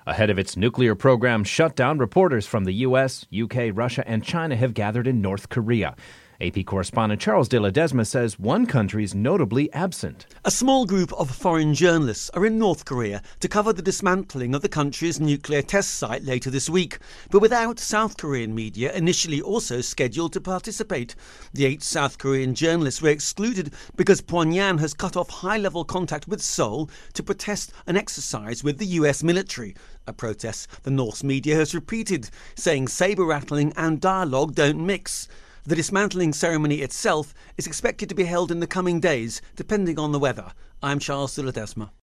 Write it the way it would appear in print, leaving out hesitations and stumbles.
Ahead of its nuclear program shutdown, reporters from the US, UK, Russia, and China have gathered in North Korea. AP correspondent Charles de Ledesma says one country is notably absent. A small group of foreign journalists are in North Korea to cover the dismantling of the country's nuclear test site later this week, but without South Korean media initially also scheduled to participate. The 8 South Korean journalists were excluded because Pyongyang has cut off high-level contact with Seoul to protest an exercise with the US military, a protest the North's media has repeated, saying saber-rattling and dialogue don't mix. The dismantling ceremony itself is expected to be held in the coming days, depending on the weather. I'm Charles de Ledesma.